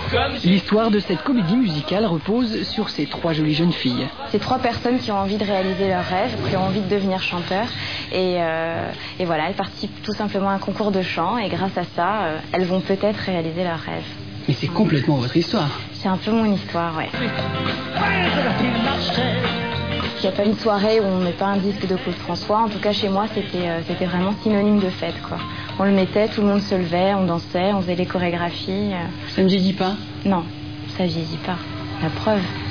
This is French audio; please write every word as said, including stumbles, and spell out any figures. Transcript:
L'histoire de cette comédie musicale repose sur ces trois jolies jeunes filles. C'est trois personnes qui ont envie de réaliser leurs rêves, qui ont envie de devenir chanteurs. Et, euh, et voilà, elles participent tout simplement à un concours de chant. Et grâce à ça, euh, elles vont peut-être réaliser leurs rêves. Mais c'est complètement votre histoire. C'est un peu mon histoire, ouais. Il n'y a pas une soirée où on ne met pas un disque de Claude François. En tout cas, chez moi, c'était, euh, c'était vraiment synonyme de fête, quoi. On le mettait, tout le monde se levait, on dansait, on faisait les chorégraphies. Ça ne vieillit pas ? Non, ça vieillit pas. La preuve.